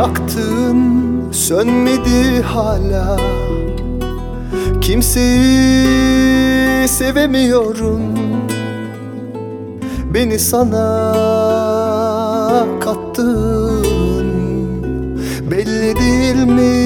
Yaktın sönmedi hala. Kimseyi sevemiyorum. Beni sana kattın. Belli değil mi